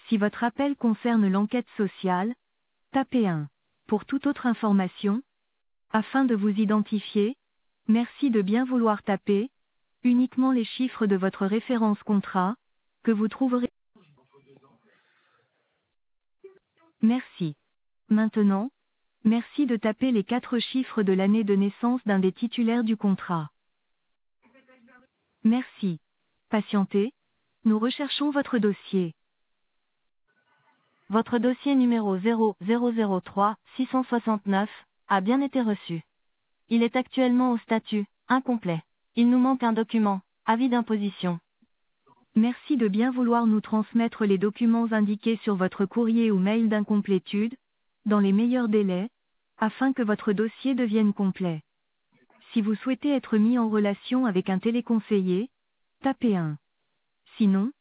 Si votre appel concerne l'enquête sociale, tapez 1. Pour toute autre information, afin de vous identifier, merci de bien vouloir taper uniquement les chiffres de votre référence contrat, que vous trouverez. Merci. Maintenant, merci de taper les 4 chiffres de l'année de naissance d'un des titulaires du contrat. Merci. Patientez, nous recherchons votre dossier. Votre dossier numéro 0003 669 a bien été reçu. Il est actuellement au statut incomplet. Il nous manque un document, avis d'imposition. Merci de bien vouloir nous transmettre les documents indiqués sur votre courrier ou mail d'incomplétude, dans les meilleurs délais, afin que votre dossier devienne complet. Si vous souhaitez être mis en relation avec un téléconseiller, tapez 1. Sinon,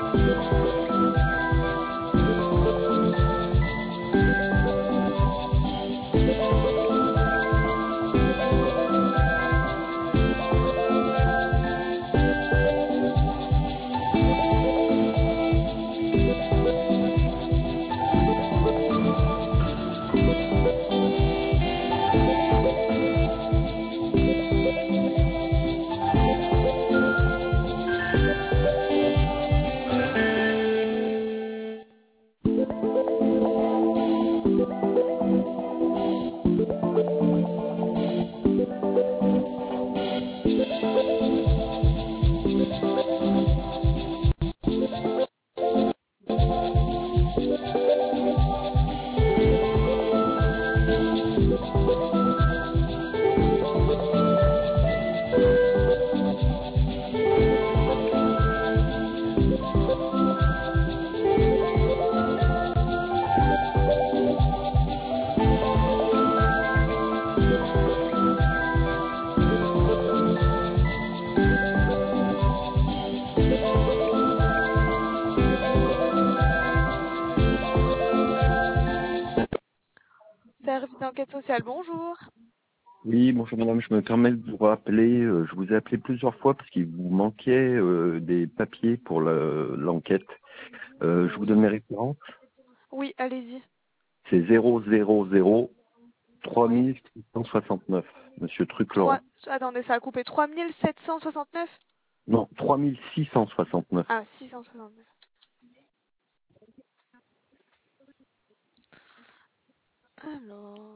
Service d'enquête sociale, bonjour. Oui, bonjour madame, je me permets de vous rappeler, je vous ai appelé plusieurs fois parce qu'il vous manquait des papiers pour l'enquête. Je vous donne mes références. Oui, allez-y. C'est 000 Oui. 3669, monsieur Truc-Laurent. Attendez, ça a coupé. 3769. Non, 3669. Ah, 669. Alors,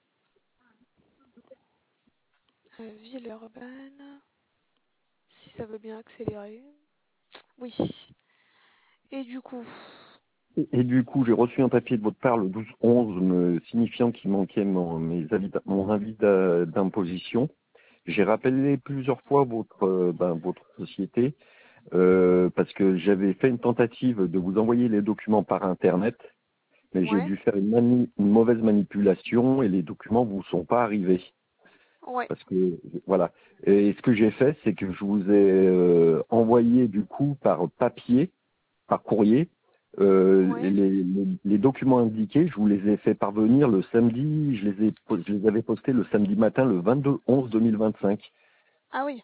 Villeurbanne, si ça veut bien accélérer. Oui. Et du coup, Et du coup, j'ai reçu un papier de votre part le 12/11 me signifiant qu'il manquait mon avis d'imposition. J'ai rappelé plusieurs fois votre société parce que j'avais fait une tentative de vous envoyer les documents par Internet, mais j'ai ouais, dû faire une mauvaise manipulation et les documents vous sont pas arrivés. ouais, Parce que voilà. Et ce que j'ai fait, c'est que je vous ai envoyé du coup par papier, par courrier, ouais. les documents indiqués. Je vous les ai fait parvenir le samedi. Je les avais postés le samedi matin, le 22/11/2025. Ah oui,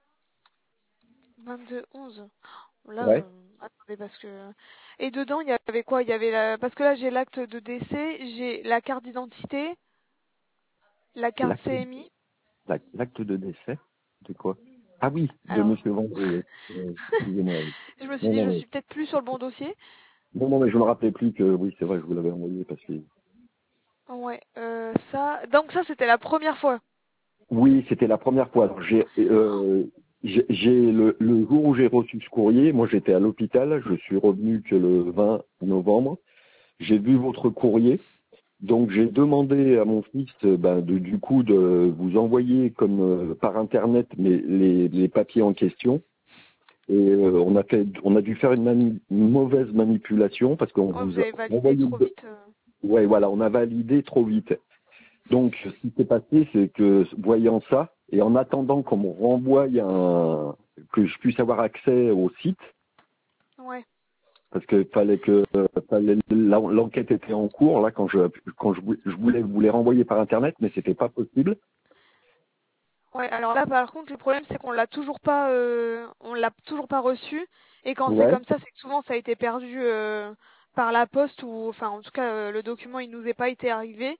22/11. Là, Ouais. attendez, parce que... Et dedans, il y avait quoi? Il y avait Parce que là, j'ai l'acte de décès, j'ai la carte d'identité, la carte L'acte CMI. l'acte de décès, de quoi? Ah oui, de Alors, Monsieur Vendée. Excusez-moi. Oui. je me suis Non, dit, non, je mais, suis peut-être plus sur le bon dossier. non, non, mais je me rappelais plus que oui, c'est vrai, je vous l'avais envoyé parce que Ouais, ça... Donc ça, c'était la première fois. oui, c'était la première fois. Alors, j'ai le jour où j'ai reçu ce courrier, moi j'étais à l'hôpital, je suis revenu que le 20 novembre. J'ai vu votre courrier, donc j'ai demandé à mon fils du coup de vous envoyer comme par internet les papiers en question. Et on a dû faire une mauvaise manipulation parce qu'on Oh, vous vous a avez validé envoyé trop vite. ouais, voilà, on a validé trop vite. Donc, ce qui s'est passé, c'est que, voyant ça, et en attendant qu'on me renvoie que je puisse avoir accès au site, Ouais. parce que l'enquête était en cours, là, je voulais vous les renvoyer par Internet, mais c'était pas possible. Ouais, alors là, par contre, le problème, c'est on l'a toujours pas reçu. Et quand c'est Ouais. comme ça, c'est que souvent, ça a été perdu par la poste ou, enfin, en tout cas, le document, il nous est pas été arrivé.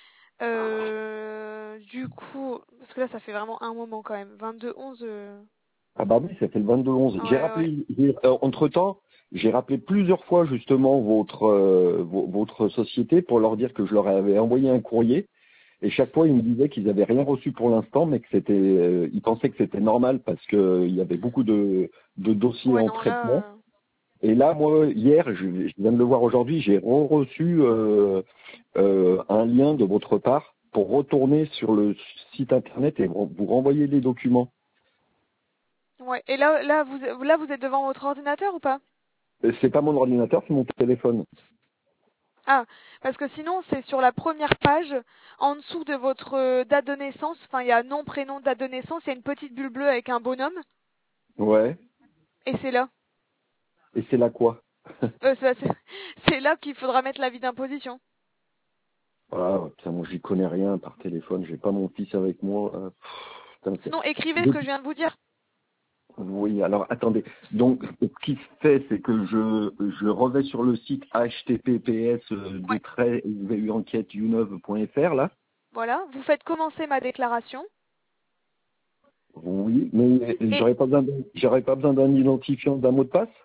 Du coup, parce que là, ça fait vraiment un moment quand même. 22/11. Ah bah oui, ça fait le 22/11. J'ai Ouais, ouais. rappelé, entre-temps, j'ai rappelé plusieurs fois justement votre société pour leur dire que je leur avais envoyé un courrier. Et chaque fois, ils me disaient qu'ils n'avaient rien reçu pour l'instant, mais que ils pensaient que c'était normal parce que il y avait beaucoup de dossiers Ouais, en non, là, traitement. Et là, moi, hier, je viens de le voir aujourd'hui, j'ai reçu un lien de votre part pour retourner sur le site internet et vous renvoyer les documents. ouais. Et là, vous êtes devant votre ordinateur ou pas? C'est pas mon ordinateur, c'est mon téléphone. Ah, parce que sinon, c'est sur la première page, en dessous de votre date de naissance. Enfin, il y a nom, prénom, date de naissance. Il y a une petite bulle bleue avec un bonhomme. Ouais. Et c'est là. Et c'est là quoi? C'est là qu'il faudra mettre l'avis d'imposition. Ah, putain, moi j'y connais rien par téléphone, j'ai pas mon fils avec moi. Putain, Sinon, écrivez ce que je viens de vous dire. oui, alors attendez. Donc, ce qui se fait, c'est que je revais sur le site https://enquête-uneuve.fr là. Voilà, vous faites commencer ma déclaration. Oui, mais Et j'aurais pas besoin d'un identifiant, d'un mot de passe?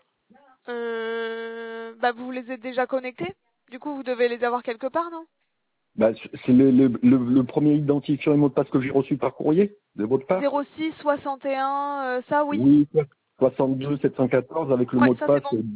bah, vous les êtes déjà connectés. Du coup, vous devez les avoir quelque part, non? Bah, c'est le premier identifiant et mot de passe que j'ai reçu par courrier de votre part. 06 61, ça oui. Oui, 62 714 avec le Ouais, mot de ça c'est passe bon.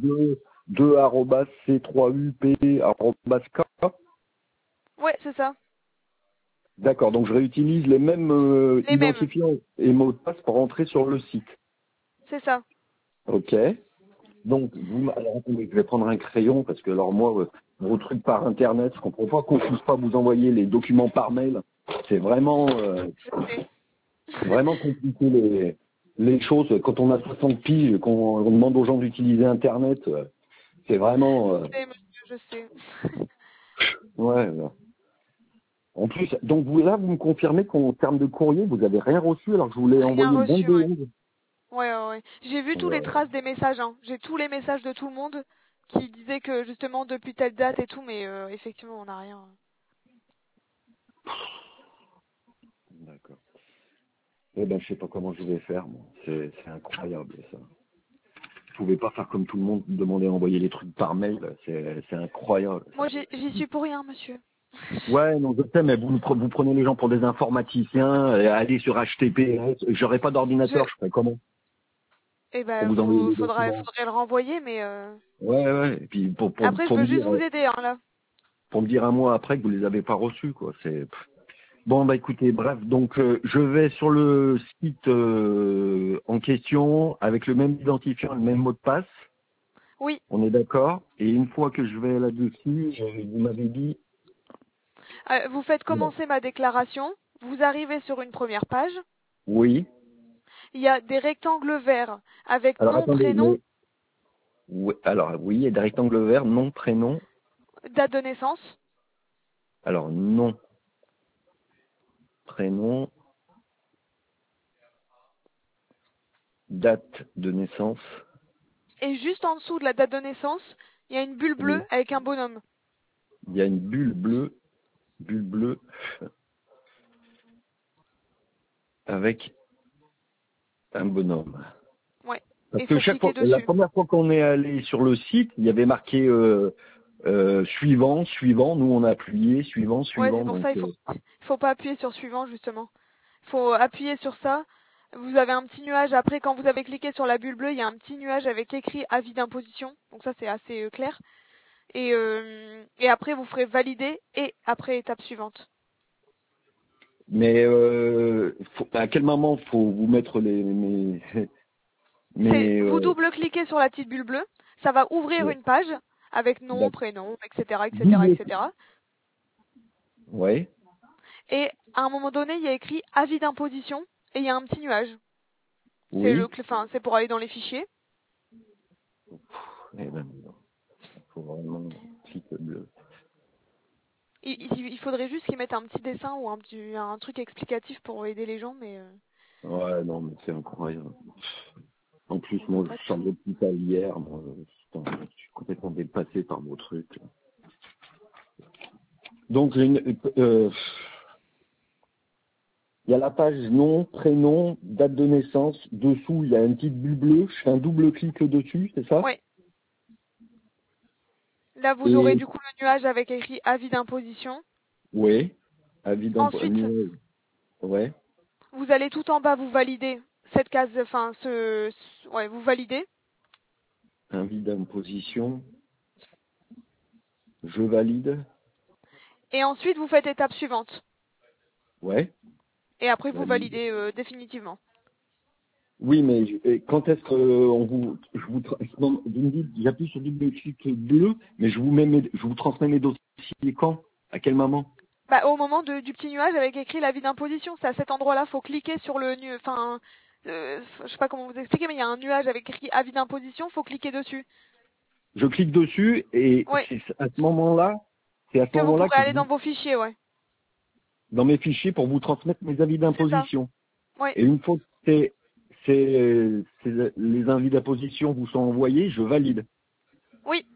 2 @c3up@k. Ouais, c'est ça. D'accord, donc je réutilise les mêmes Les mêmes. identifiants et mots de passe pour entrer sur le site. C'est ça. Ok. Donc, alors, attendez, je vais prendre un crayon parce que alors moi, vos trucs par internet, je comprends pas qu'on puisse pas vous envoyer les documents par mail. C'est Je sais. vraiment compliqué les choses. Quand on a 60 piges, qu'on demande aux gens d'utiliser internet, c'est vraiment Je sais, monsieur, je sais. ouais. En plus, donc vous là, vous me confirmez qu'en termes de courrier, vous avez rien reçu alors que je voulais Rien envoyer le reçu, ouais. 22. Ouais. J'ai vu tous les Ouais. traces des messages, hein. J'ai tous les messages de tout le monde qui disaient que justement depuis telle date et tout, mais effectivement on n'a rien. D'accord. Eh ben, je sais pas comment je vais faire, moi. C'est incroyable, ça. Vous pouvez pas faire comme tout le monde, demander à envoyer les trucs par mail. C'est incroyable. Moi j'y suis pour rien, monsieur. Ouais, non, je sais, mais vous prenez les gens pour des informaticiens, allez sur HTTPS. J'aurais pas d'ordinateur, je ferais comment? Eh Pour ben, vous envoyer les faudrait documents. le renvoyer, mais Ouais. Et puis, après, je pour veux me juste dire, vous aider, hein, là. pour me dire un mois après que vous les avez pas reçus, quoi. Bon, bah écoutez, bref, donc je vais sur le site en question avec le même identifiant, le même mot de passe. Oui. On est d'accord. Et une fois que je vais là-dessus, vous m'avez dit. Vous faites Non. commencer ma déclaration. Vous arrivez sur une première page. Oui. Il y a des rectangles verts avec Alors nom, attendez, prénom, oui, alors oui, il y a des rectangles verts, nom, prénom. date de naissance. Alors nom, prénom, date de naissance. Et juste en dessous de la date de naissance, il y a une bulle bleue Oui. avec un bonhomme. Il y a une bulle bleue avec un bonhomme. Ouais. Et Parce il que faut cliquer la dessus. première fois qu'on est allé sur le site, il y avait marqué suivant. Nous on a appuyé Ouais, c'est suivant. pour Donc ça, il faut pas appuyer sur suivant, justement. Il faut appuyer sur ça. Vous avez un petit nuage. Après, quand vous avez cliqué sur la bulle bleue, il y a un petit nuage avec écrit avis d'imposition. Donc ça, c'est assez clair. Et après, vous ferez valider et après, étape suivante. mais à quel moment faut vous mettre C'est mes vous double-cliquez sur la petite bulle bleue. Ça va ouvrir ouais, une page avec nom, d'accord. prénom, etc., etc., Double. etc. Ouais. Et à un moment donné, il y a écrit avis d'imposition et il y a un petit nuage. Oui. C'est pour aller dans les fichiers. Eh ben, faut vraiment un petit peu bleu. Il faudrait juste qu'ils mettent un petit dessin ou un truc explicatif pour aider les gens, mais Ouais, non, mais c'est incroyable. En plus, moi, pas de je sors de souci. l'hôpital hier. Moi, putain, je suis complètement dépassé par vos trucs. Donc, il y a la page nom, prénom, date de naissance. Dessous, il y a une petite bulle bleue. Je fais un double clic dessus, c'est ça? Ouais. Là, vous aurez Et, du coup le nuage avec écrit avis d'imposition. ouais. Avis Ensuite, d'emploi. Ouais. vous allez tout en bas, vous validez cette case, ouais, vous validez. Avis d'imposition. Je valide. Et ensuite, vous faites étape suivante. Ouais. Et après, vous Valide. validez définitivement. Oui, mais quand est-ce que je vous me dites, j'appuie sur double clic bleu, mais je vous transmets mes dossiers quand? À quel moment? Bah, au moment du petit nuage avec écrit l'avis d'imposition, c'est à cet endroit-là, faut cliquer sur le nu, je sais pas comment vous expliquer, mais il y a un nuage avec écrit avis d'imposition, faut cliquer dessus. Je clique dessus et Ouais. c'est à ce moment-là, Que vous pourrez que aller dans vos fichiers, ouais. dans mes fichiers pour vous transmettre mes avis C'est ça. d'imposition. Ouais. Et une fois que les avis d'imposition vous sont envoyés, je valide. Oui.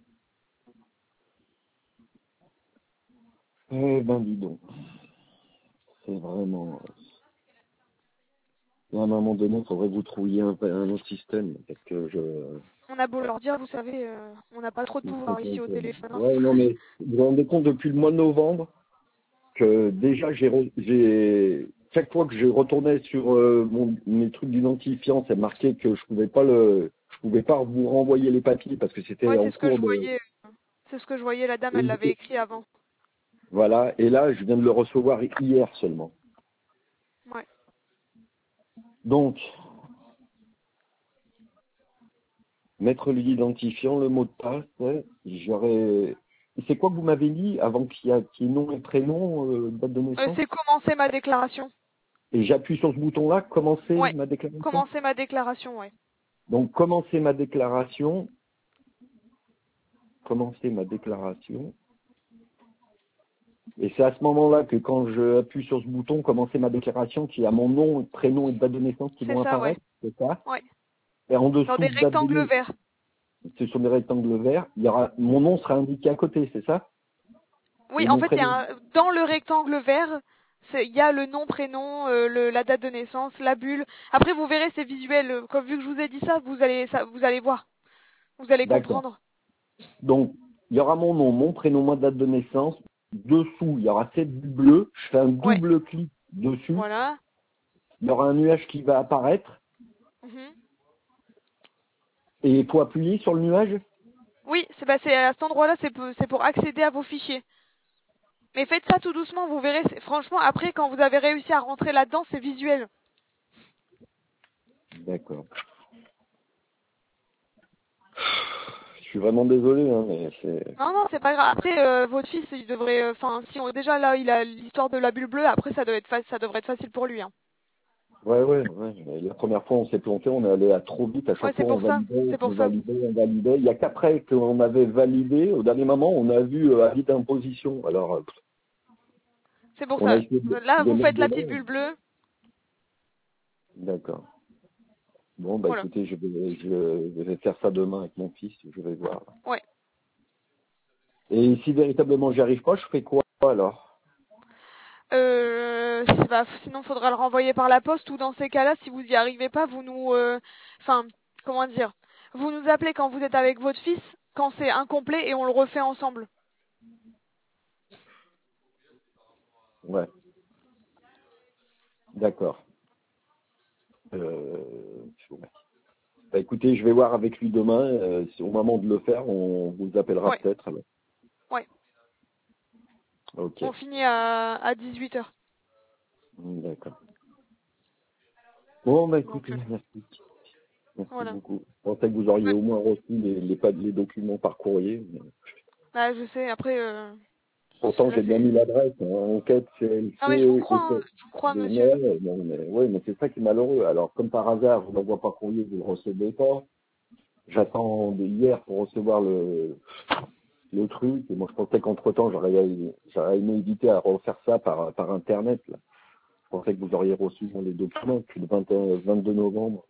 Eh ben dis donc, c'est vraiment... Et à un moment donné, il faudrait que vous trouviez un autre système, parce que je... On a beau leur dire, vous savez, on n'a pas trop de pouvoir ici au téléphone. Hein. Ouais, non, mais vous vous rendez compte depuis le mois de novembre que déjà chaque fois que je retournais sur mes trucs d'identifiant, c'est marqué que je pouvais pas vous renvoyer les papiers parce que c'était Ouais, en c'est ce que cours je de... voyais. C'est ce que je voyais, la dame, elle l'avait écrit avant. Voilà, et là, je viens de le recevoir hier seulement. Ouais. Donc, mettre l'identifiant, le mot de passe, ouais, j'aurais... C'est quoi que vous m'avez dit avant qu'il y ait nom et prénom, date de naissance? C'est commencer ma déclaration. Et j'appuie sur ce bouton-là, commencer Ouais. ma déclaration. Commencer ma déclaration, ouais. Donc, commencer ma déclaration. Commencer ma déclaration. Et c'est à ce moment-là que quand je appuie sur ce bouton, commencer ma déclaration, qu'il y a mon nom, prénom et date de naissance qui C'est vont ça, apparaître. ouais. C'est ça? Ouais. Et en dessous, Dans des date de rectangles verts. c'est sur des rectangles verts, il y aura, mon nom sera indiqué à côté, c'est ça? Oui, Et en mon fait, prénom. dans le rectangle vert, il y a le nom, prénom, la date de naissance, la bulle. Après, vous verrez, c'est visuel. Comme vu que je vous ai dit ça, vous allez voir. Vous allez D'accord. comprendre. Donc, il y aura mon nom, mon prénom, ma date de naissance. Dessous, il y aura cette bulle bleue. Je fais un Ouais. double clic dessus. Voilà. Il y aura un nuage qui va apparaître. Mhm. Et il faut appuyer sur le nuage. Oui, c'est à cet endroit-là, c'est pour accéder à vos fichiers. Mais faites ça tout doucement, vous verrez. Franchement, après, quand vous avez réussi à rentrer là-dedans, c'est visuel. D'accord. Je suis vraiment désolé, hein, mais c'est... Non, non, c'est pas grave. Après, votre fils, il devrait, enfin, déjà là, il a l'histoire de la bulle bleue. Après, ça devrait être facile pour lui. Hein. Ouais. Mais la première fois, on s'est planté, on est allé à trop vite. À Ouais, chaque c'est fois, on pour ça. validait, C'est pour on ça. validait, on validait. Il y a qu'après qu'on avait validé, au dernier moment, on a vu avis d'imposition. Alors, C'est pour on a ça. essayé Là, de vous mettre faites la dedans. petite bulle bleue. D'accord. Bon, bah Voilà. écoutez, je vais faire ça demain avec mon fils, je vais voir. Ouais. Et si véritablement j'y arrive pas, je fais quoi alors? Sinon, faudra le renvoyer par la poste ou dans ces cas-là, si vous y arrivez pas, enfin, comment dire, vous nous appelez quand vous êtes avec votre fils, quand c'est incomplet et on le refait ensemble. Ouais, d'accord. Ouais. Bah écoutez, je vais voir avec lui demain. Au moment de le faire, on vous appellera Ouais. peut-être. Alors. Ouais. Ok, On finit à 18h. d'accord. Bon, bah Donc, écoutez, merci. Merci voilà. beaucoup. Je pensais que vous auriez Ouais. au moins reçu les documents par courrier. Mais... Bah, je sais, après, Pourtant, là, j'ai bien c'est... mis l'adresse. Hein. Enquête CLC. Non, mais je vous crois, hein. Je vous crois, monsieur. Mais c'est ça qui est malheureux. Alors, comme par hasard, je n'envoie pas courrier, vous ne le recevez pas. J'attends de hier pour recevoir le truc. Et moi, je pensais qu'entre-temps, j'aurais aimé éviter à refaire ça par Internet. Là. Je pensais que vous auriez reçu les documents depuis le 22 novembre.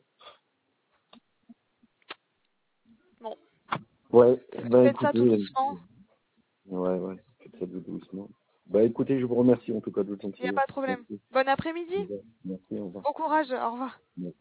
Bon. Ouais, bah Faites ça tout écoutez, doucement. ouais, faites ça doucement. Bah écoutez, je vous remercie en tout cas de votre Il n'y a gentillesse. pas de problème. Merci. Bon après-midi. Merci, au revoir. Bon courage. Au revoir. Merci.